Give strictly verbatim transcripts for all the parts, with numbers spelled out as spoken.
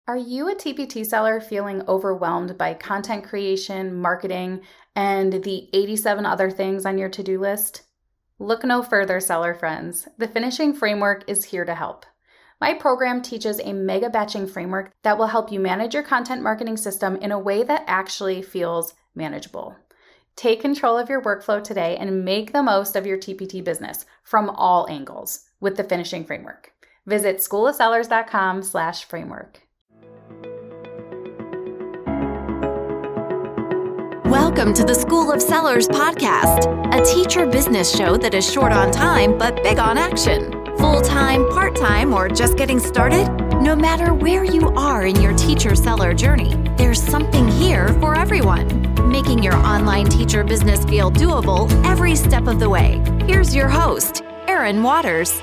Are you a T P T seller feeling overwhelmed by content creation, marketing, and the eighty-seven other things on your to-do list? Look no further, seller friends. The Finishing Framework is here to help. My program teaches a mega batching framework that will help you manage your content marketing system in a way that actually feels manageable. Take control of your workflow today and make the most of your T P T business from all angles with the Finishing Framework. Visit schoolofsellers.com slash framework. Welcome to the School of Sellers podcast, a teacher business show that is short on time but big on action. Full-time, part-time, or just getting started? No matter where you are in your teacher-seller journey, there's something here for everyone, making your online teacher business feel doable every step of the way. Here's your host, Erin Waters.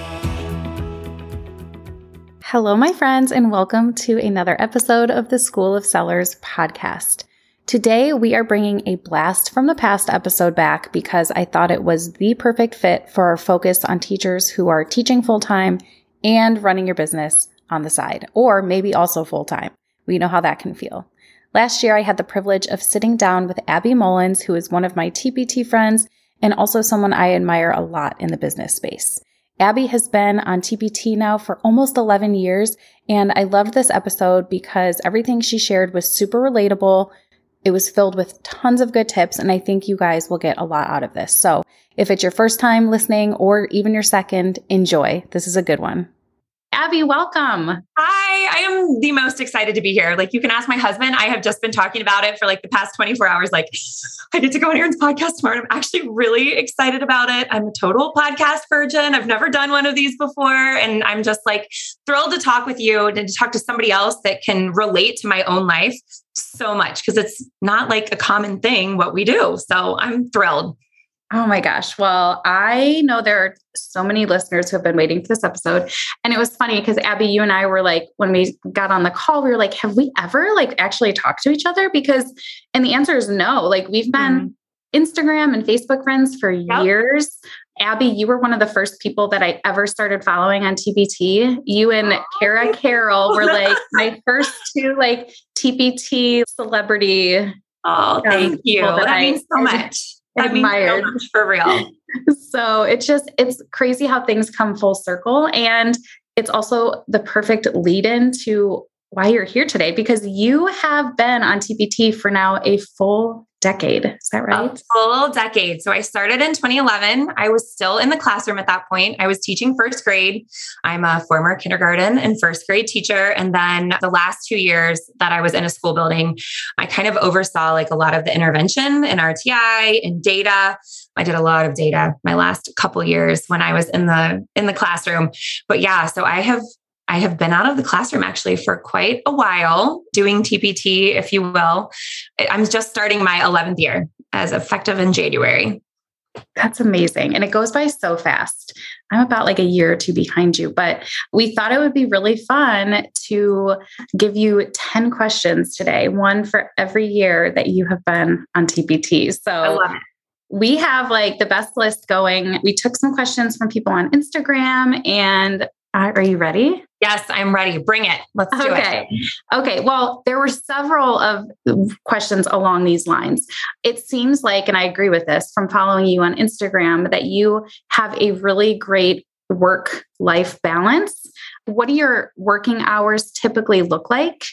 Hello, my friends, and welcome to another episode of the School of Sellers podcast. Today, we are bringing a blast from the past episode back because I thought it was the perfect fit for our focus on teachers who are teaching full-time and running your business on the side, or maybe also full-time. We know how that can feel. Last year, I had the privilege of sitting down with Abby Mullins, who is one of my T P T friends and also someone I admire a lot in the business space. Abby has been on T P T now for almost eleven years, and I loved this episode because everything she shared was super relatable. It was filled with tons of good tips, and I think you guys will get a lot out of this. So if it's your first time listening or even your second, enjoy. This is a good one. Abby, welcome. Hi, I am the most excited to be here. Like, you can ask my husband. I have just been talking about it for like the past twenty-four hours. Like, I get to go on Erin's podcast tomorrow. I'm actually really excited about it. I'm a total podcast virgin. I've never done one of these before. And I'm just like thrilled to talk with you and to talk to somebody else that can relate to my own life so much, because it's not like a common thing what we do. So I'm thrilled. Oh my gosh. Well, I know there are so many listeners who have been waiting for this episode. And it was funny because Abby, you and I were like, when we got on the call, we were like, have we ever like actually talked to each other? Because, and the answer is no. Like, we've been mm-hmm. Instagram and Facebook friends for yep. years. Abby, you were one of the first people that I ever started following on T P T. You and oh. Kara Carroll were like my first two like T P T celebrity. Oh, thank um, you. That, that means so much. That admired. means so much, for real. So it's just, it's crazy how things come full circle. And it's also the perfect lead in to why you're here today, because you have been on T P T for now a full decade. Is that right? A full decade. So I started in twenty eleven. I was still in the classroom at that point. I was teaching first grade. I'm a former kindergarten and first grade teacher. And then the last two years that I was in a school building, I kind of oversaw like a lot of the intervention in R T I and data. I did a lot of data my last couple years when I was in the in the classroom. But yeah, so I have I have been out of the classroom actually for quite a while, doing T P T, if you will. I'm just starting my eleventh year as effective in January. That's amazing. And it goes by so fast. I'm about like a year or two behind you, but we thought it would be really fun to give you ten questions today, one for every year that you have been on T P T. So I love it. We have like the best list going. We took some questions from people on Instagram, and uh, are you ready? Yes, I'm ready. Bring it. Let's do okay. it. Okay. Well, there were several of questions along these lines. It seems like, and I agree with this from following you on Instagram, that you have a really great work-life balance. What do your working hours typically look like?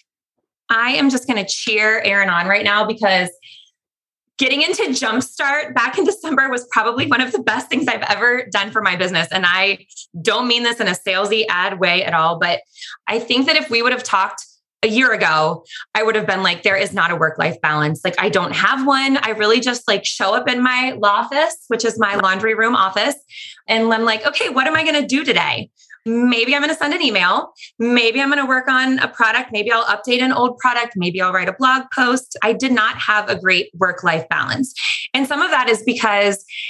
I am just going to cheer Erin on right now because getting into Jumpstart back in December was probably one of the best things I've ever done for my business. And I don't mean this in a salesy ad way at all, but I think that if we would have talked a year ago, I would have been like, there is not a work-life balance. Like, I don't have one. I really just like show up in my law office, which is my laundry room office. And I'm like, okay, what am I going to do today? Maybe I'm going to send an email. Maybe I'm going to work on a product. Maybe I'll update an old product. Maybe I'll write a blog post. I did not have a great work-life balance. And some of that is because I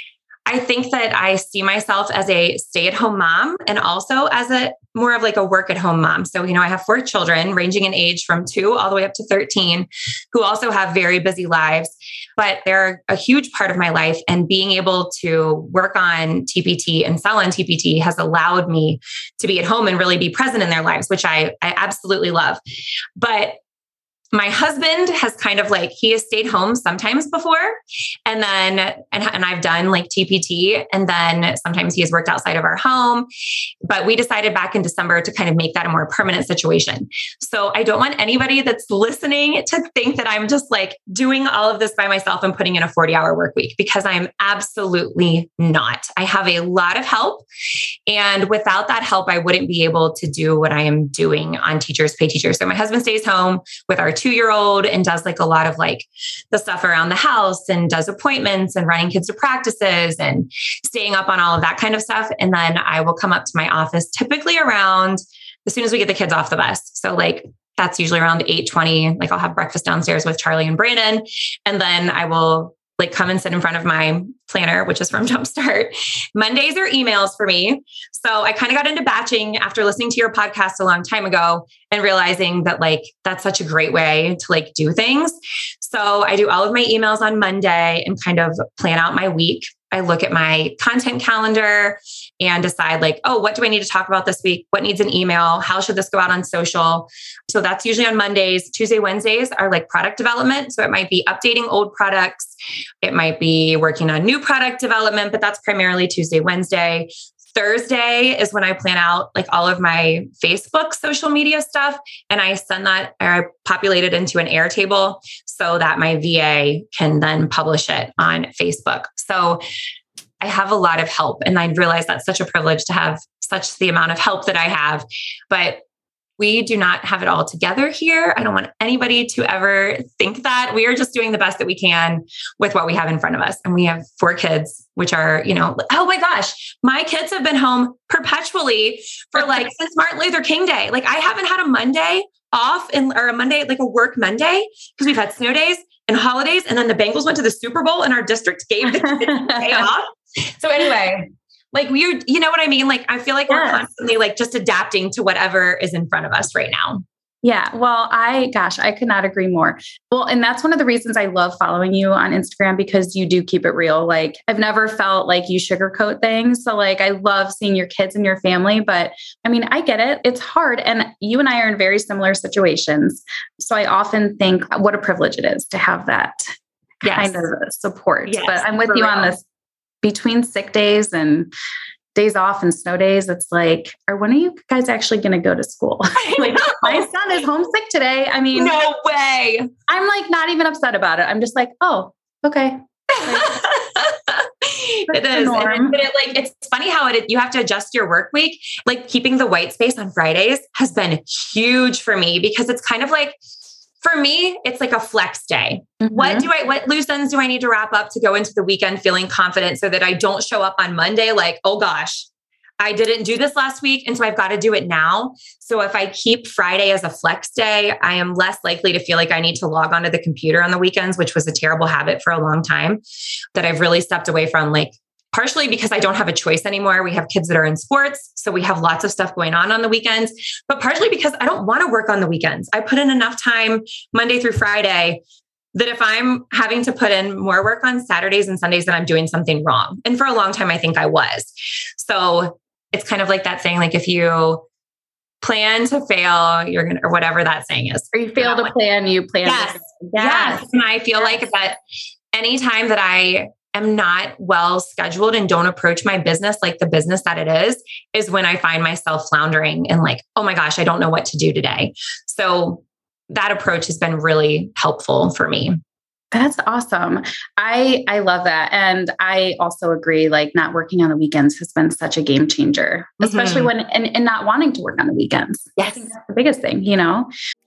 I think that I see myself as a stay-at-home mom and also as a more of like a work-at-home mom. So, you know, I have four children ranging in age from two all the way up to thirteen who also have very busy lives, but they're a huge part of my life. And being able to work on T P T and sell on T P T has allowed me to be at home and really be present in their lives, which I, I absolutely love. But my husband has kind of like, he has stayed home sometimes before. And then, and, and I've done like T P T, and then sometimes he has worked outside of our home, but we decided back in December to kind of make that a more permanent situation. So I don't want anybody that's listening to think that I'm just like doing all of this by myself and putting in a forty hour work week, because I'm absolutely not. I have a lot of help. And without that help, I wouldn't be able to do what I am doing on Teachers Pay Teachers. So my husband stays home with our two-year-old and does like a lot of like the stuff around the house and does appointments and running kids to practices and staying up on all of that kind of stuff. And then I will come up to my office typically around as soon as we get the kids off the bus. So like that's usually around eight twenty. Like I'll have breakfast downstairs with Charlie and Brandon. And then I will like come and sit in front of my planner, which is from Jumpstart. Mondays are emails for me. So I kind of got into batching after listening to your podcast a long time ago and realizing that like, that's such a great way to like do things. So I do all of my emails on Monday and kind of plan out my week. I look at my content calendar and decide like, oh, what do I need to talk about this week? What needs an email? How should this go out on social? So that's usually on Mondays. Tuesday, Wednesdays are like product development. So it might be updating old products. It might be working on new product development, but that's primarily Tuesday, Wednesday. Thursday is when I plan out like all of my Facebook social media stuff. And I send that, or I populate it into an Airtable so that my V A can then publish it on Facebook. So I have a lot of help, and I realize that's such a privilege to have such the amount of help that I have, but we do not have it all together here. I don't want anybody to ever think that. We are just doing the best that we can with what we have in front of us. And we have four kids, which are, you know, oh my gosh, my kids have been home perpetually for like since Martin Luther King Day. Like I haven't had a Monday off in, or a Monday, like a work Monday, because we've had snow days and holidays. And then the Bengals went to the Super Bowl and our district gave the day off. So anyway, like we're, you know what I mean? Like, I feel like yes. we're constantly like just adapting to whatever is in front of us right now. Yeah. Well, I, gosh, I could not agree more. Well, and that's one of the reasons I love following you on Instagram, because you do keep it real. Like I've never felt like you sugarcoat things. So like, I love seeing your kids and your family, but I mean, I get it. It's hard. And you and I are in very similar situations. So I often think what a privilege it is to have that yes. kind of support. Yes, but I'm with you real. on this. Between sick days and days off and snow days, it's like, are when are you guys actually going to go to school? Like, my son is homesick today. I mean, no way. I'm like not even upset about it. I'm just like, oh, okay. It is. And, but it, like, it's funny how it, you have to adjust your work week. Like keeping the white space on Fridays has been huge for me, because it's kind of like, for me, it's like a flex day. Mm-hmm. What do I, what loose ends do I need to wrap up to go into the weekend feeling confident so that I don't show up on Monday like, oh gosh, I didn't do this last week, and so I've got to do it now. So if I keep Friday as a flex day, I am less likely to feel like I need to log onto the computer on the weekends, which was a terrible habit for a long time that I've really stepped away from. Like, partially because I don't have a choice anymore. We have kids that are in sports, so we have lots of stuff going on on the weekends, but partially because I don't want to work on the weekends. I put in enough time Monday through Friday that if I'm having to put in more work on Saturdays and Sundays, then I'm doing something wrong. And for a long time, I think I was. So it's kind of like that saying, like if you plan to fail, you're going to, or whatever that saying is. Or you fail to plan, you plan. Yes. To yes. yes. And I feel yes. like that anytime that I am not well scheduled and don't approach my business like the business that it is, is when I find myself floundering and like, oh my gosh, I don't know what to do today. So that approach has been really helpful for me. That's awesome. I, I love that. And I also agree, like not working on the weekends has been such a game changer, especially mm-hmm. when, and, and not wanting to work on the weekends. Yes. I think that's the biggest thing, you know?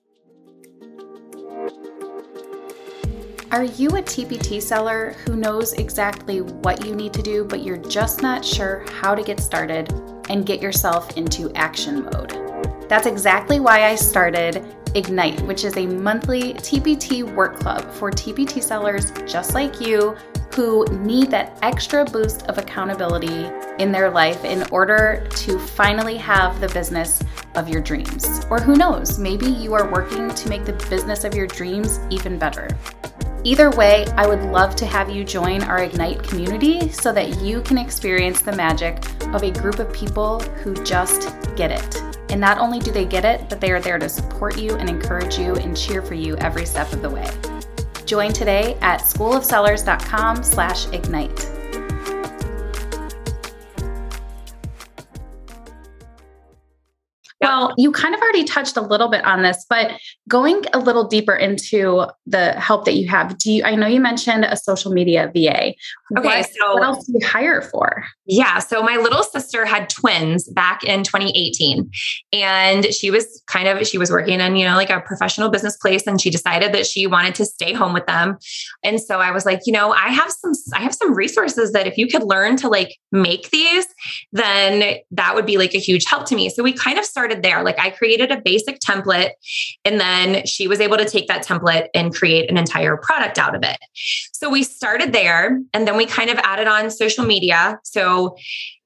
Are you a T P T seller who knows exactly what you need to do, but you're just not sure how to get started and get yourself into action mode? That's exactly why I started Ignite, which is a monthly T P T work club for T P T sellers just like you who need that extra boost of accountability in their life in order to finally have the business of your dreams. Or who knows, maybe you are working to make the business of your dreams even better. Either way, I would love to have you join our Ignite community so that you can experience the magic of a group of people who just get it. And not only do they get it, but they are there to support you and encourage you and cheer for you every step of the way. Join today at schoolofsellers.com slash ignite. Well, you kind of already touched a little bit on this, but going a little deeper into the help that you have, do you, I know you mentioned a social media V A. Okay. What, so what else do you hire for? Yeah. So my little sister had twins back in twenty eighteen, and she was kind of, she was working in, you know, like a professional business place, and she decided that she wanted to stay home with them. And so I was like, you know, I have some, I have some resources that if you could learn to like make these, then that would be like a huge help to me. So we kind of started there. Like I created a basic template, and then she was able to take that template and create an entire product out of it. So we started there, and then we kind of added on social media. So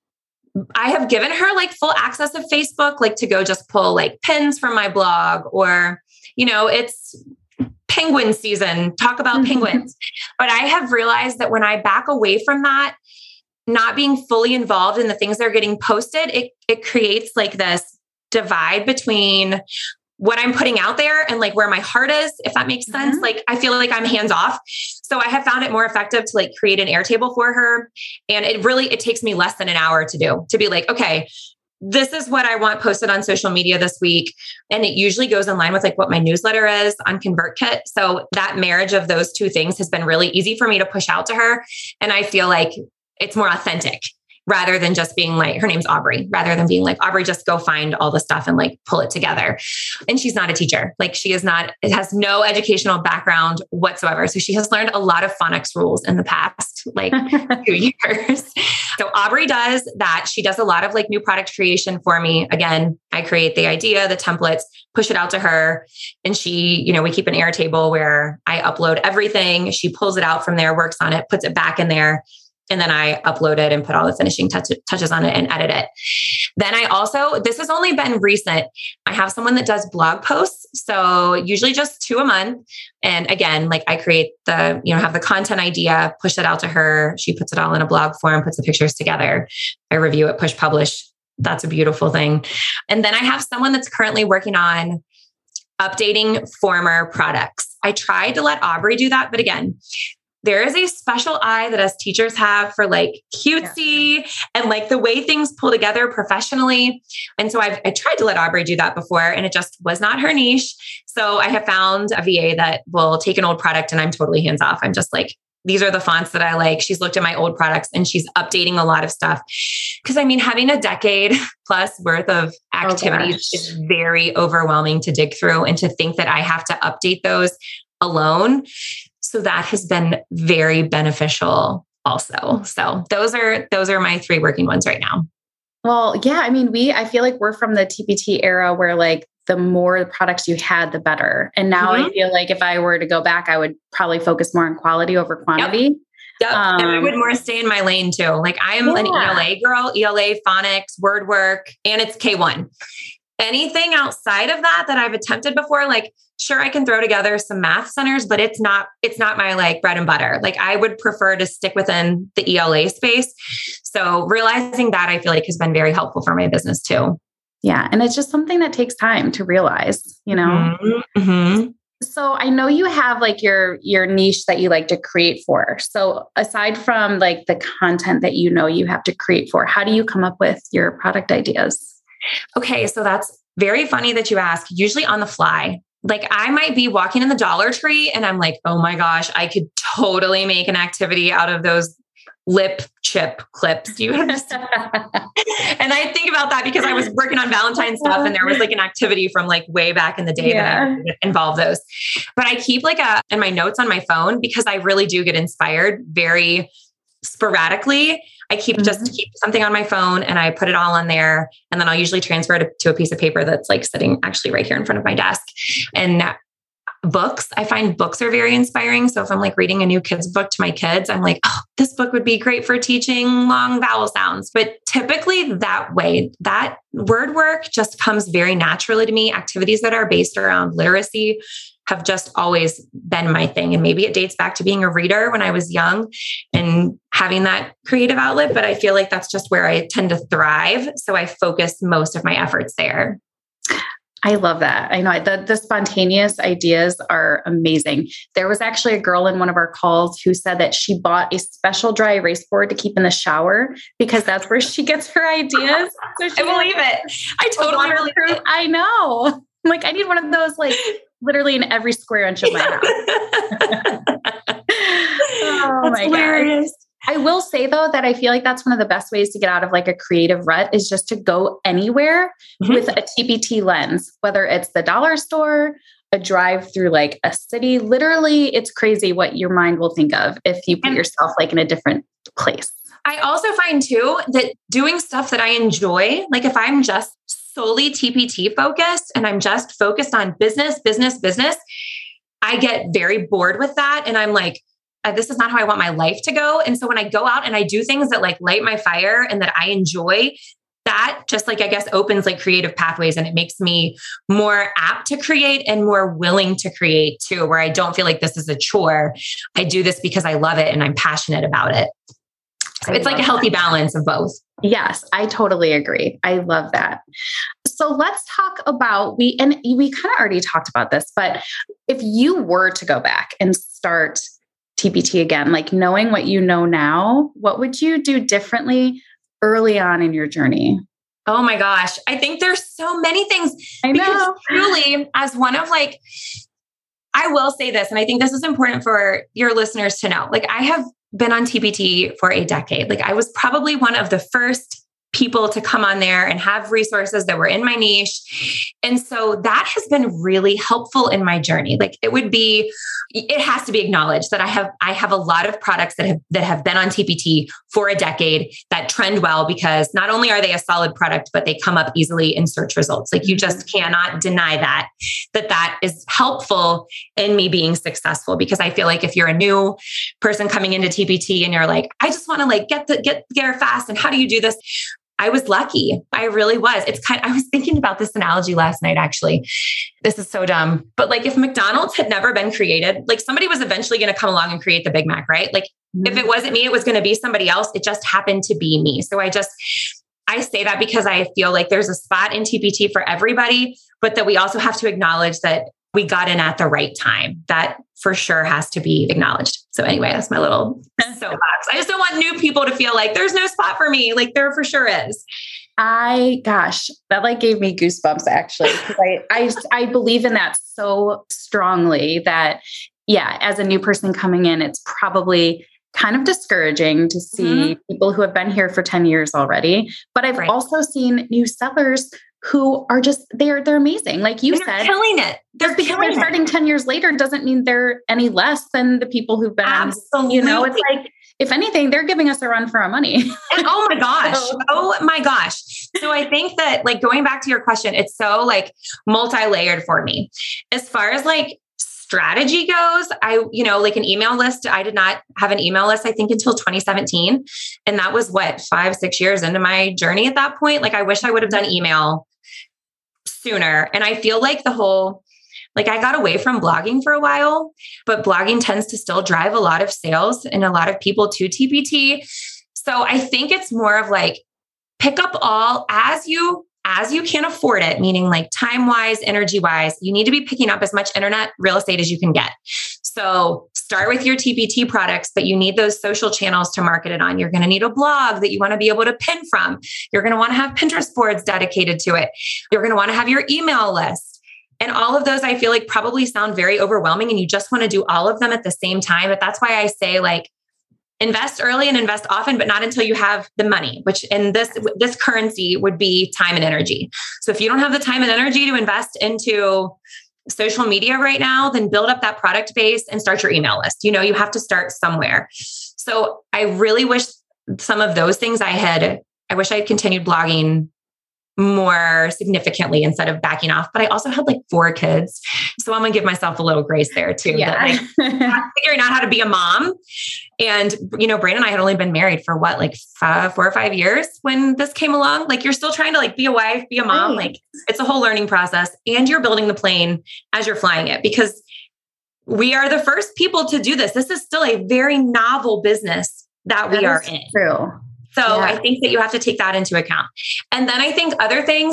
I have given her like full access of Facebook, like to go just pull like pins from my blog, or, you know, it's penguin season, talk about penguins. But I have realized that when I back away from that, not being fully involved in the things that are getting posted, it, it creates like this divide between what I'm putting out there and like where my heart is, if that makes sense. Mm-hmm. Like I feel like I'm hands off. So I have found it more effective to like create an Airtable for her. And it really, it takes me less than an hour to do, to be like, okay, this is what I want posted on social media this week. And it usually goes in line with like what my newsletter is on ConvertKit. So that marriage of those two things has been really easy for me to push out to her. And I feel like it's more authentic, rather than just being like, her name's Aubrey, rather than being like, Aubrey, just go find all the stuff and like pull it together. And she's not a teacher. Like she is not, it has no educational background whatsoever. So she has learned a lot of phonics rules in the past, like two years. So Aubrey does that. She does a lot of like new product creation for me. Again, I create the idea, the templates, push it out to her. And she, you know, we keep an Airtable where I upload everything. She pulls it out from there, works on it, puts it back in there. And then I upload it and put all the finishing touch- touches on it and edit it. Then I also, this has only been recent. I have someone that does blog posts. So usually just two a month. And again, like I create the, you know, have the content idea, push it out to her. She puts it all in a blog form, puts the pictures together. I review it, push publish. That's a beautiful thing. And then I have someone that's currently working on updating former products. I tried to let Aubrey do that, but again, there is a special eye that us teachers have for like cutesy yeah. and like the way things pull together professionally. And so I've I tried to let Aubrey do that before, and it just was not her niche. So I have found a V A that will take an old product, and I'm totally hands off. I'm just like, these are the fonts that I like. She's looked at my old products and she's updating a lot of stuff. Cause I mean, having a decade plus worth of activities oh, is very overwhelming to dig through, and to think that I have to update those alone. So that has been very beneficial also. So those are, those are my three working ones right now. Well, yeah. I mean, we, I feel like we're from the T P T era where like the more products you had, the better. And now mm-hmm. I feel like if I were to go back, I would probably focus more on quality over quantity. Yep. Yep. Um, and I would more stay in my lane too. Like I am yeah. an E L A girl, E L A, phonics, word work, and it's K one. Anything outside of that, that I've attempted before, like, sure, I can throw together some math centers, but it's not, it's not my like bread and butter. Like I would prefer to stick within the E L A space. So realizing that, I feel like has been very helpful for my business too. Yeah. And it's just something that takes time to realize, you know? Mm-hmm. Mm-hmm. So I know you have like your, your niche that you like to create for. So aside from like the content that you know you have to create for, how do you come up with your product ideas? Okay. So that's very funny that you ask. Usually on the fly. Like I might be walking in the Dollar Tree and I'm like, oh my gosh, I could totally make an activity out of those lip chip clips. Do you understand? And I think about that because I was working on Valentine's stuff, and there was like an activity from like way back in the day yeah. that I involved those. But I keep like a, in my notes on my phone, because I really do get inspired very sporadically. I keep mm-hmm. just keep something on my phone and I put it all on there. And then I'll usually transfer it to a piece of paper that's like sitting actually right here in front of my desk. And books. I find books are very inspiring. So if I'm like reading a new kids book to my kids, I'm like, oh, this book would be great for teaching long vowel sounds. But typically that way, that word work just comes very naturally to me. Activities that are based around literacy have just always been my thing. And maybe it dates back to being a reader when I was young and having that creative outlet, but I feel like that's just where I tend to thrive. So I focus most of my efforts there. I love that. I know the, the spontaneous ideas are amazing. There was actually a girl in one of our calls who said that she bought a special dry erase board to keep in the shower because that's where she gets her ideas. So she I believe it. I totally believe it. I know. I'm like, I need one of those, like literally in every square inch of my house. Oh that's my hilarious. God. I will say though, that I feel like that's one of the best ways to get out of like a creative rut is just to go anywhere mm-hmm. with a T P T lens, whether it's the dollar store, a drive through like a city. Literally, it's crazy what your mind will think of if you put and yourself like in a different place. I also find too that doing stuff that I enjoy, like if I'm just solely T P T focused and I'm just focused on business, business, business, I get very bored with that. And I'm like, this is not how I want my life to go. And so when I go out and I do things that like light my fire and that I enjoy, that just like, I guess, opens like creative pathways and it makes me more apt to create and more willing to create too, where I don't feel like this is a chore. I do this because I love it and I'm passionate about it. So it's like a healthy balance of both. Yes, I totally agree. I love that. So let's talk about, we, and we kind of already talked about this, but if you were to go back and start T P T again, like knowing what you know now, what would you do differently early on in your journey? Oh my gosh. I think there's so many things. I because know. Truly, as one of like, I will say this, and I think this is important for your listeners to know. Like I have been on T P T for a decade. Like I was probably one of the first people to come on there and have resources that were in my niche. And so that has been really helpful in my journey. Like it would be, it has to be acknowledged that I have, I have a lot of products that have, that have been on T P T for a decade that trend well, because not only are they a solid product, but they come up easily in search results. Like you just cannot deny that, that that is helpful in me being successful. Because I feel like if you're a new person coming into T P T and you're like, I just want to like get the, get there fast. And how do you do this? I was lucky. I really was. It's kind of, I was thinking about this analogy last night, actually. This is so dumb. But like if McDonald's had never been created, like somebody was eventually going to come along and create the Big Mac, right? Like mm-hmm. if it wasn't me, it was going to be somebody else. It just happened to be me. So I just, I say that because I feel like there's a spot in T P T for everybody, but that we also have to acknowledge that we got in at the right time. That for sure has to be acknowledged. So anyway, that's my little soapbox. I just don't want new people to feel like there's no spot for me. Like there for sure is. I, gosh, that like gave me goosebumps actually. Because I, I, I believe in that so strongly that, yeah, as a new person coming in, it's probably kind of discouraging to see mm-hmm. people who have been here for ten years already. But I've right. also seen new sellers who are just, they're, they're amazing. Like you they're said, killing it. They're because they're starting ten years later doesn't mean they're any less than the people who've been, Absolutely. You know, it's like, if anything, they're giving us a run for our money. And oh my gosh. so, oh my gosh. So I think that like going back to your question, it's so like multi-layered for me. As far as like strategy goes, I, you know, like an email list, I did not have an email list, I think until twenty seventeen. And that was what, five, six years into my journey at that point. Like I wish I would have done email sooner. And I feel like the whole, like I got away from blogging for a while, but blogging tends to still drive a lot of sales and a lot of people to T P T. So I think it's more of like, pick up all as you as you can afford it, meaning like time-wise, energy-wise, you need to be picking up as much internet real estate as you can get. So start with your T P T products, but you need those social channels to market it on. You're going to need a blog that you want to be able to pin from. You're going to want to have Pinterest boards dedicated to it. You're going to want to have your email list. And all of those, I feel like probably sound very overwhelming and you just want to do all of them at the same time. But that's why I say like, invest early and invest often, but not until you have the money, which in this, this currency would be time and energy. So if you don't have the time and energy to invest into social media right now, then build up that product base and start your email list. You know, you have to start somewhere. So I really wish some of those things I had, I wish I had continued blogging more significantly instead of backing off. But I also had like four kids. So I'm going to give myself a little grace there too. Yeah. That, like, figuring out how to be a mom. And, you know, Brandon and I had only been married for what, like five, four or five years when this came along. Like you're still trying to like be a wife, be a mom. Right. Like it's a whole learning process, and you're building the plane as you're flying it, because we are the first people to do this. This is still a very novel business that we that are in. True. So yeah. I think that you have to take that into account. And then I think other things,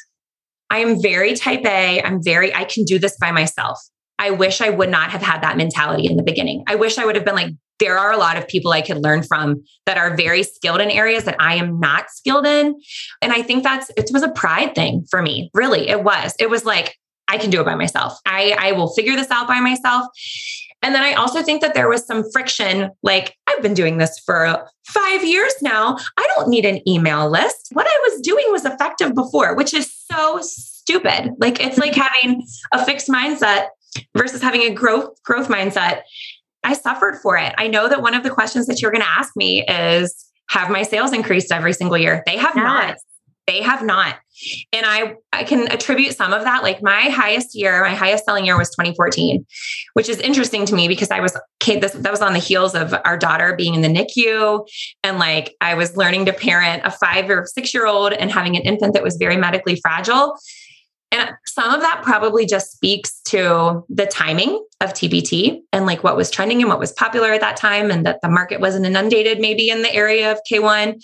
I am very type A. I'm very, I can do this by myself. I wish I would not have had that mentality in the beginning. I wish I would have been like, there are a lot of people I could learn from that are very skilled in areas that I am not skilled in. And I think that's, it was a pride thing for me. Really, it was. It was like, I can do it by myself. I, I will figure this out by myself. And then I also think that there was some friction. Like I've been doing this for five years now. I don't need an email list. What I was doing was effective before, which is so stupid. Like it's like having a fixed mindset versus having a growth, growth mindset. I suffered for it. I know that one of the questions that you're going to ask me is, have my sales increased every single year? They have yes. not. They have not. And I, I can attribute some of that. Like my highest year, my highest selling year was twenty fourteen, which is interesting to me because I was, okay, this, that was on the heels of our daughter being in the N I C U. And like, I was learning to parent a five or six year old and having an infant that was very medically fragile. And some of that probably just speaks to the timing of T B T and like what was trending and what was popular at that time, and that the market wasn't inundated maybe in the area of K one.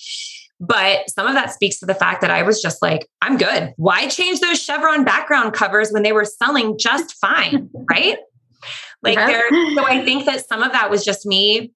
But some of that speaks to the fact that I was just like, I'm good. Why change those Chevron background covers when they were selling just fine? Right? Like yeah. there. So I think that some of that was just me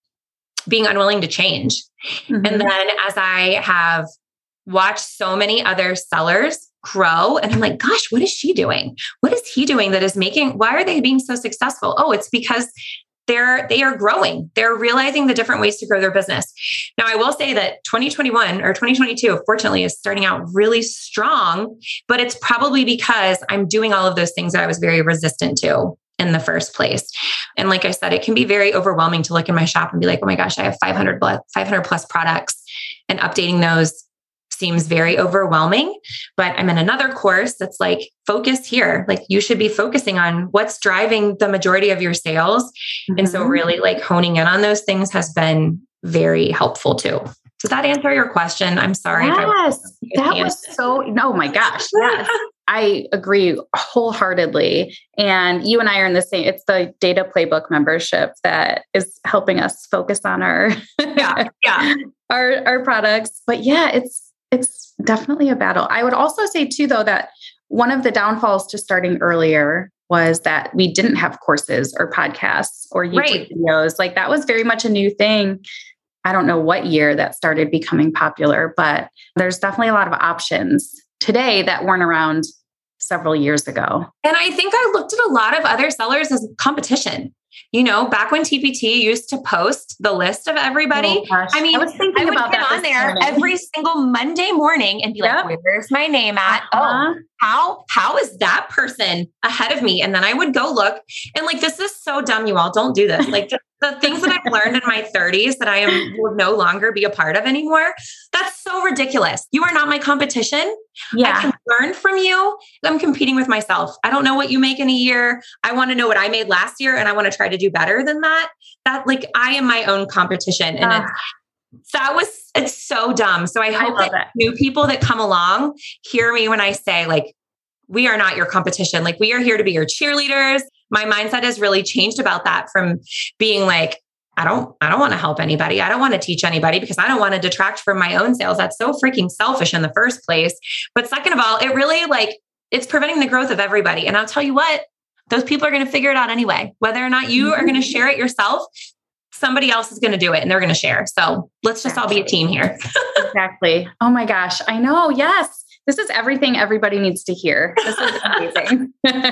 being unwilling to change. Mm-hmm. And then as I have watched so many other sellers grow, and I'm like, gosh, what is she doing? What is he doing that is making, why are they being so successful? Oh, it's because they're, they are growing. They're realizing the different ways to grow their business. Now, I will say that twenty twenty-one or twenty twenty-two, fortunately, is starting out really strong, but it's probably because I'm doing all of those things that I was very resistant to in the first place. And like I said, it can be very overwhelming to look in my shop and be like, oh my gosh, I have five hundred plus products, and updating those seems very overwhelming. But I'm in another course that's like, focus here. Like you should be focusing on what's driving the majority of your sales. Mm-hmm. And so really like honing in on those things has been very helpful too. Does that answer your question? I'm sorry. Yes, if I that was so, oh my gosh. Yes. I agree wholeheartedly. And you and I are in the same, it's the Data Playbook membership that is helping us focus on our, yeah, yeah. our, our products. But yeah, it's, it's definitely a battle. I would also say too, though, that one of the downfalls to starting earlier was that we didn't have courses or podcasts or YouTube right. videos. Like that was very much a new thing. I don't know what year that started becoming popular, but there's definitely a lot of options today that weren't around several years ago. And I think I looked at a lot of other sellers as competition. You know, back when T P T used to post the list of everybody, oh, I mean, I was thinking I would about get that on there morning. every single Monday morning and be yep. like, where's my name at? Uh-huh. Oh, how, how is that person ahead of me? And then I would go look and like, this is so dumb. You all don't do this. Like the, the things that I've learned in my thirties that I am will no longer be a part of anymore. That's so ridiculous. You are not my competition. Yeah. I can learn from you. I'm competing with myself. I don't know what you make in a year. I want to know what I made last year, and I want to try to do better than that. That like I am my own competition. And uh, it's, that was, it's so dumb. So I hope I that, that new people that come along hear me when I say like, we are not your competition. Like we are here to be your cheerleaders. My mindset has really changed about that from being like, I don't, I don't want to help anybody. I don't want to teach anybody because I don't want to detract from my own sales. That's so freaking selfish in the first place. But second of all, it really like, it's preventing the growth of everybody. And I'll tell you what, those people are going to figure it out anyway. Whether or not you are going to share it yourself, somebody else is going to do it and they're going to share. So let's just all be a team here. Exactly. Oh my gosh. I know. Yes. This is everything everybody needs to hear. This is amazing.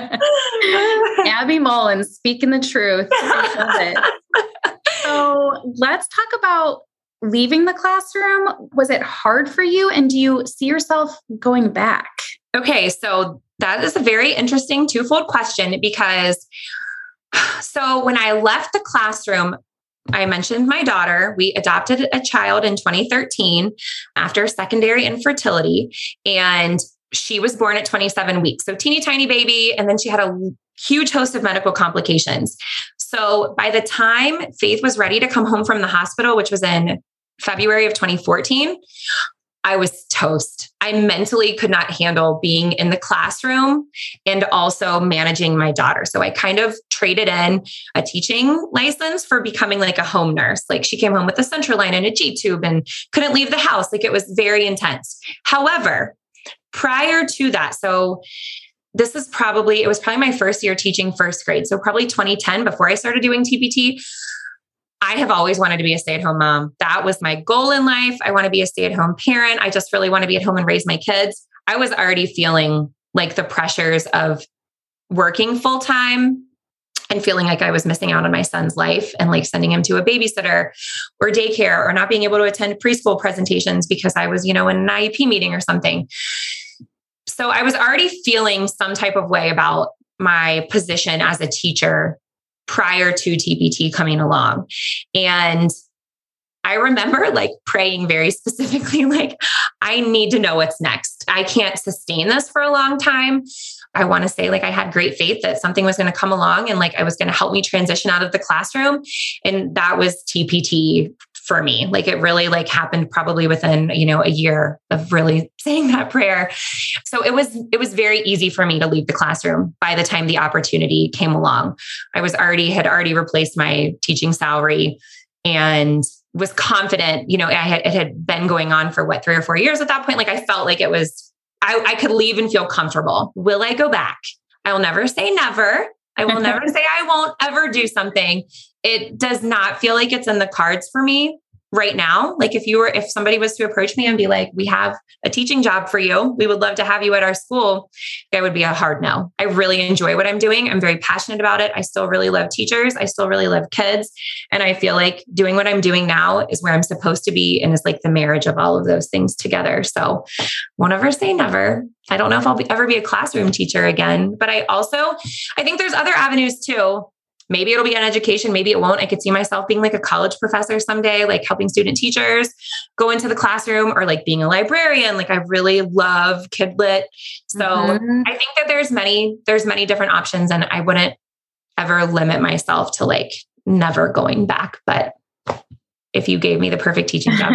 Abby Mullins speaking the truth. So let's talk about leaving the classroom. Was it hard for you? And do you see yourself going back? Okay. So that is a very interesting twofold question because so when I left the classroom, I mentioned my daughter. We adopted a child in twenty thirteen after secondary infertility, and she was born at twenty-seven weeks. So teeny tiny baby. And then she had a huge host of medical complications. So by the time Faith was ready to come home from the hospital, which was in February of twenty fourteen, I was toast. I mentally could not handle being in the classroom and also managing my daughter. So I kind of traded in a teaching license for becoming like a home nurse. Like she came home with a Centraline and a G-tube and couldn't leave the house. Like it was very intense. However, prior to that, so this is probably, it was probably my first year teaching first grade. So probably twenty ten, before I started doing T P T, I have always wanted to be a stay-at-home mom. That was my goal in life. I want to be a stay-at-home parent. I just really want to be at home and raise my kids. I was already feeling like the pressures of working full-time and feeling like I was missing out on my son's life and like sending him to a babysitter or daycare or not being able to attend preschool presentations because I was, you know, in an I E P meeting or something. So I was already feeling some type of way about my position as a teacher prior to T P T coming along. And I remember like praying very specifically, like, I need to know what's next. I can't sustain this for a long time. I want to say like I had great faith that something was going to come along and like I was going to help me transition out of the classroom. And that was T P T for me. Like it really like happened probably within, you know, a year of really saying that prayer. So it was, it was very easy for me to leave the classroom by the time the opportunity came along. I was already, had already replaced my teaching salary and was confident, you know, I had, it had been going on for what, three or four years at that point. Like I felt like it was, I, I could leave and feel comfortable. Will I go back? I will never say never. I will never say I won't ever do something. It does not feel like it's in the cards for me right now. Like if you were, if somebody was to approach me and be like, we have a teaching job for you, we would love to have you at our school, that would be a hard no. I really enjoy what I'm doing. I'm very passionate about it. I still really love teachers. I still really love kids. And I feel like doing what I'm doing now is where I'm supposed to be. And it's like the marriage of all of those things together. So won't ever say never. I don't know if I'll be, ever be a classroom teacher again, but I also, I think there's other avenues too. Maybe it'll be in education. Maybe it won't. I could see myself being like a college professor someday, like helping student teachers go into the classroom or like being a librarian. Like I really love kid lit. So mm-hmm. I think that there's many, there's many different options and I wouldn't ever limit myself to like never going back. But if you gave me the perfect teaching job.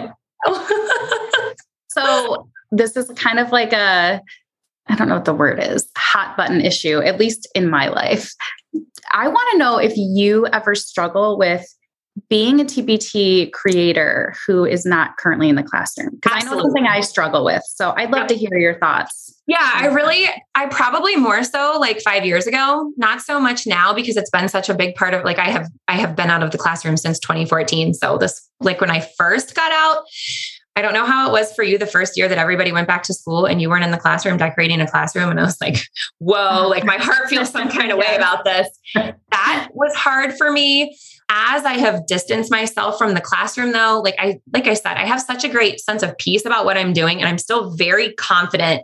So this is kind of like a, I don't know what the word is, hot button issue, at least in my life. I want to know if you ever struggle with being a T P T creator who is not currently in the classroom, because I know it's something I struggle with. So I'd love yep. to hear your thoughts. Yeah, I really, I probably more so like five years ago, not so much now because it's been such a big part of like, I have, I have been out of the classroom since twenty fourteen. So this, like when I first got out, I don't know how it was for you the first year that everybody went back to school and you weren't in the classroom decorating a classroom. And I was like, whoa, like my heart feels some kind of way about this. That was hard for me. As I have distanced myself from the classroom though, like I, like I said, I have such a great sense of peace about what I'm doing. And I'm still very confident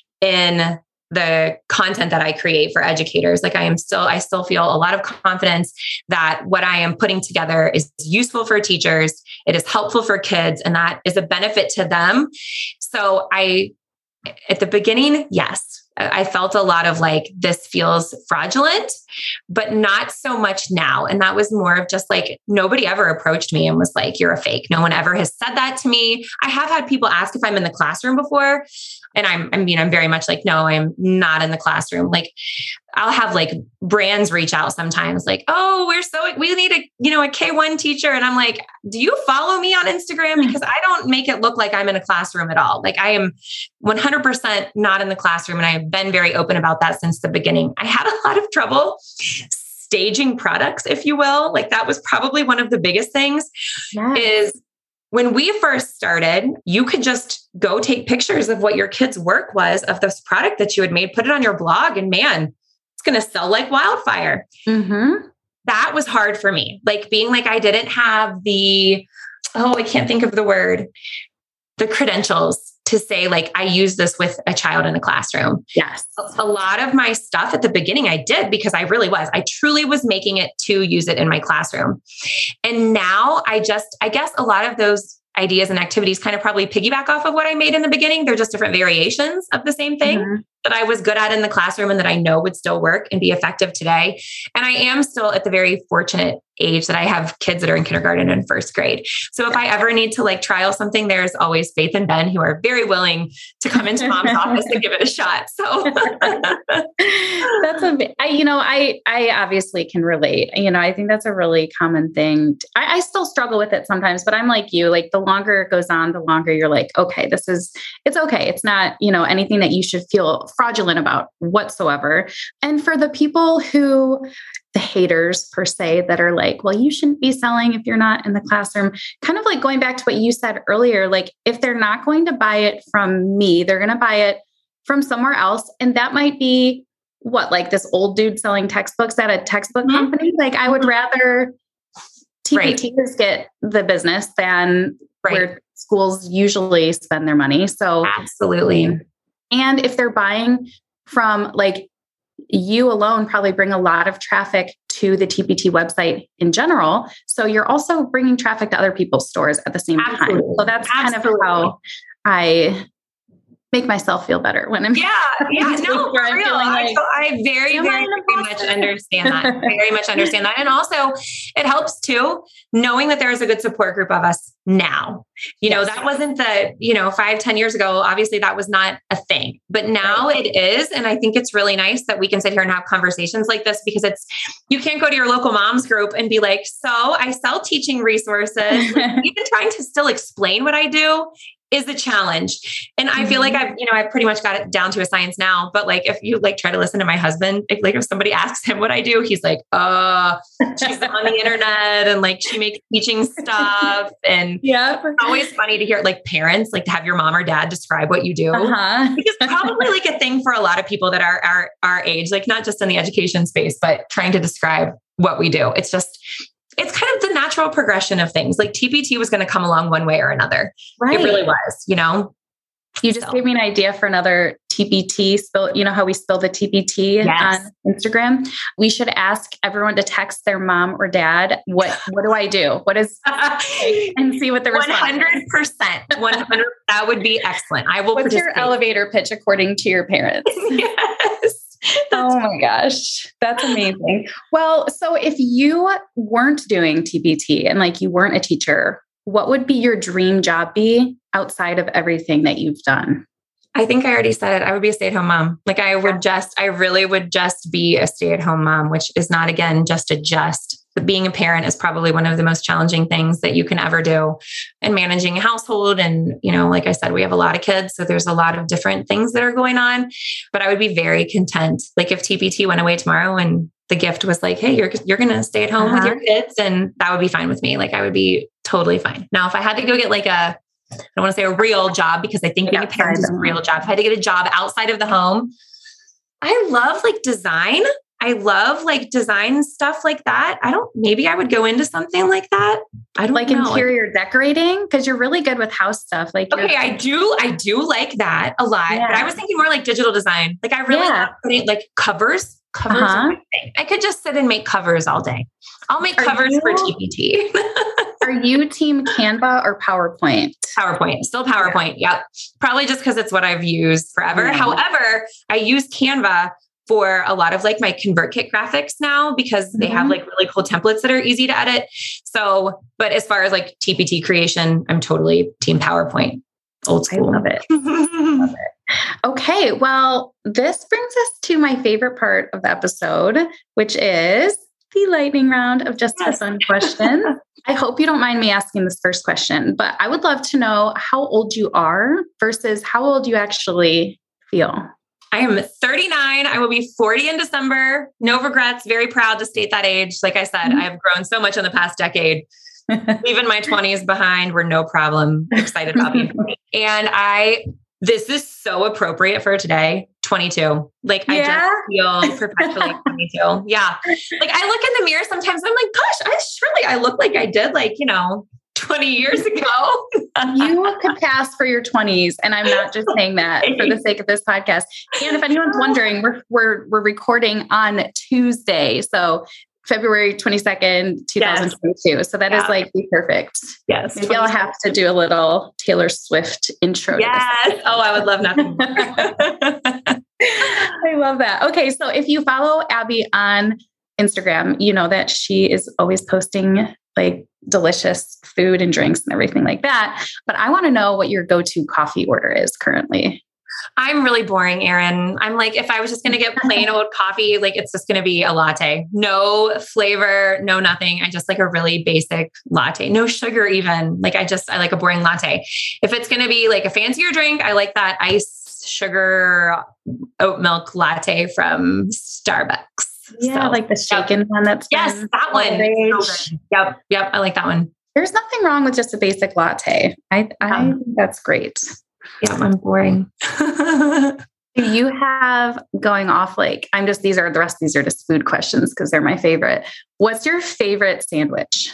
in the content that I create for educators. Like I am still, I still feel a lot of confidence that what I am putting together is useful for teachers. It is helpful for kids and that is a benefit to them. So I, at the beginning, yes, I felt a lot of like, this feels fraudulent, but not so much now. And that was more of just like, nobody ever approached me and was like, you're a fake. No one ever has said that to me. I have had people ask if I'm in the classroom before. And I'm, I mean, I'm very much like, no, I'm not in the classroom. Like I'll have like brands reach out sometimes like, oh, we're so, we need a, you know, a K one teacher. And I'm like, do you follow me on Instagram? Because I don't make it look like I'm in a classroom at all. Like I am one hundred percent not in the classroom. And I have been very open about that since the beginning. I had a lot of trouble staging products, if you will. Like that was probably one of the biggest things yes. is when we first started, you could just go take pictures of what your kid's work was of this product that you had made, put it on your blog, and man, it's going to sell like wildfire. Mm-hmm. That was hard for me. Like being like, I didn't have the, oh, I can't think of the word, the credentials to say, like, I use this with a child in a classroom. Yes. A lot of my stuff at the beginning I did because I really was, I truly was making it to use it in my classroom. And now I just, I guess a lot of those ideas and activities kind of probably piggyback off of what I made in the beginning. They're just different variations of the same thing mm-hmm. that I was good at in the classroom and that I know would still work and be effective today. And I am still at the very fortunate age that I have kids that are in kindergarten and first grade. So if I ever need to like trial something, there's always Faith and Ben who are very willing to come into mom's office and give it a shot. So that's a, I, you know, I, I obviously can relate. You know, I think that's a really common thing. I, I still struggle with it sometimes, but I'm like you, like the longer it goes on, the longer you're like, okay, this is, it's okay. It's not, you know, anything that you should feel fraudulent about whatsoever. And for the people who, the haters per se, that are like, well, you shouldn't be selling if you're not in the classroom. Kind of like going back to what you said earlier, like if they're not going to buy it from me, they're going to buy it from somewhere else. And that might be what, like this old dude selling textbooks at a textbook mm-hmm. company. Like I would rather T P Ts right. get the business than right. where schools usually spend their money. So absolutely. And if they're buying from like, you alone probably bring a lot of traffic to the T P T website in general. So you're also bringing traffic to other people's stores at the same Absolutely. time. So that's Absolutely. kind of how I make myself feel better when I'm yeah yeah no for real. I, so I very very very much understand that very much understand that. And also it helps too knowing that there's a good support group of us now. You know, yes. that wasn't the, you know, five, ten years ago, obviously that was not a thing, but now right. it is. And I think it's really nice that we can sit here and have conversations like this because it's, you can't go to your local moms group and be like, so I sell teaching resources. Like, even trying to still explain what I do is a challenge. And I feel like I've, you know, I've pretty much got it down to a science now, but like, if you like try to listen to my husband, if like, if somebody asks him what I do, he's like, uh, she's on the internet and like, she makes teaching stuff. And yeah, it's always funny to hear like parents, like to have your mom or dad describe what you do. Uh-huh. Because probably like a thing for a lot of people that are our, our age, like not just in the education space, but trying to describe what we do. It's just, it's kind of the natural progression of things. Like T P T was going to come along one way or another. Right. It really was, you know? You just so. gave me an idea for another T P T spill. You know how we spill the T P T yes. on Instagram? We should ask everyone to text their mom or dad. What, what do I do? What is, and see what the response one hundred percent. one hundred That would be excellent. I will What's your elevator pitch according to your parents? Yes. Oh my gosh. That's amazing. Well, so if you weren't doing T P T and like you weren't a teacher, what would be your dream job be outside of everything that you've done? I think I already said it. I would be a stay-at-home mom. Like I would just, I really would just be a stay-at-home mom, which is not, again, just a just. But being a parent is probably one of the most challenging things that you can ever do. And managing a household. And, you know, like I said, we have a lot of kids. So there's a lot of different things that are going on. But I would be very content. Like if T P T went away tomorrow and the gift was like, hey, you're, you're going to stay at home uh-huh. with your kids. And that would be fine with me. Like I would be totally fine. Now, if I had to go get like a, I don't want to say a real job because I think being a parent is a real job. If I had to get a job outside of the home, I love like design. I love like design stuff like that. I don't, maybe I would go into something like that. I don't like know. Interior like, decorating. Cause you're really good with house stuff. Like, okay, I do, I do like that a lot, yeah. but I was thinking more like digital design. Like I really yeah. love putting like covers, covers. Uh-huh. Are my thing. I could just sit and make covers all day. I'll make are covers you, for T P T. Are you team Canva or PowerPoint? PowerPoint, still PowerPoint. Yeah. Yep. Probably just cause it's what I've used forever. Yeah. However, I use Canva for a lot of like my ConvertKit graphics now because they mm-hmm. have like really cool templates that are easy to edit. So, but as far as like T P T creation, I'm totally team PowerPoint. Old school. I love it. love it. Okay. Well, this brings us to my favorite part of the episode, which is the lightning round of just yes. a fun question. I hope you don't mind me asking this first question, but I would love to know how old you are versus how old you actually feel. I am thirty-nine. I will be forty in December. No regrets. Very proud to state that age. Like I said, mm-hmm. I've grown so much in the past decade. Leaving my twenties behind were no problem. Excited about being forty. And I, this is so appropriate for today. twenty-two. Like yeah. I just feel perpetually twenty-two. Yeah. Like I look in the mirror sometimes and I'm like, gosh, I surely I look like I did like, you know, twenty years ago. You could pass for your twenties. And I'm not just saying that for the sake of this podcast. And if anyone's wondering, we're, we're, we're recording on Tuesday. So February twenty-second, twenty twenty-two. Yes. So that yeah. is like the perfect. Yes. Maybe I'll have to do a little Taylor Swift intro. Yes. Oh, I would love nothing more. I love that. Okay. So if you follow Abby on Instagram, you know that she is always posting like delicious food and drinks and everything like that. But I want to know what your go-to coffee order is currently. I'm really boring, Erin. I'm like, if I was just going to get plain old coffee, like it's just going to be a latte, no flavor, no nothing. I just like a really basic latte, no sugar even. Like I just, I like a boring latte. If it's going to be like a fancier drink, I like that ice sugar oat milk latte from Starbucks. Yeah, so, like the shaken yep. one. That's yes, that one. So yep, yep. I like that one. There's nothing wrong with just a basic latte. I, I um, think that's great. Yeah, I'm boring. Do you have going off like I'm just these are the rest of these are just food questions because they're my favorite. What's your favorite sandwich?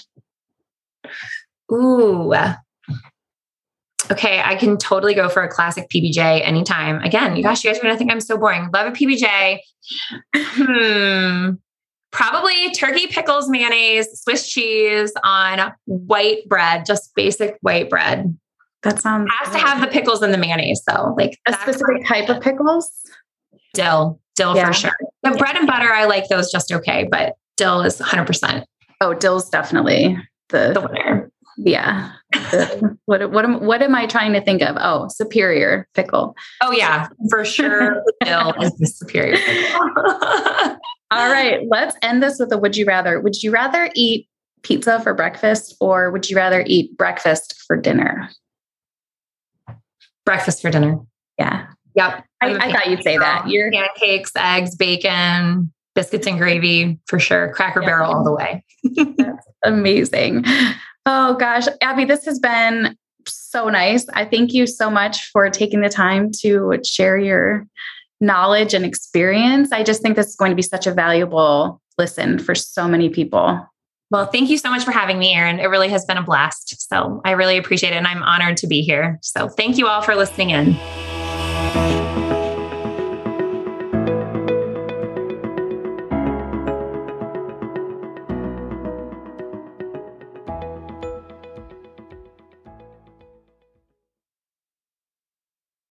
Ooh. Okay, I can totally go for a classic P B J anytime. Again, you gosh, you guys are gonna think I'm so boring. Love a P B J. Hmm. Probably turkey, pickles, mayonnaise, Swiss cheese on white bread, just basic white bread. That sounds has good. To have the pickles and the mayonnaise though. Like a specific type of pickles? Dill. Dill yeah. for sure. The yeah. bread and butter, I like those just okay, but dill is one hundred percent. Oh, dill's definitely the, the winner. Yeah. The, what, what, am, what am I trying to think of? Oh, superior pickle. Oh yeah, for sure. Dill is the superior pickle. All right. Let's end this with a would you rather. Would you rather eat pizza for breakfast or would you rather eat breakfast for dinner? Breakfast for dinner. Yeah. Yep. I, I thought you'd say that. You're pancakes, eggs, bacon, biscuits and gravy for sure. Cracker yeah. Barrel all the way. That's amazing. Oh gosh, Abby, this has been so nice. I thank you so much for taking the time to share your knowledge and experience. I just think this is going to be such a valuable listen for so many people. Well, thank you so much for having me, Erin. It really has been a blast. So I really appreciate it. And I'm honored to be here. So thank you all for listening in.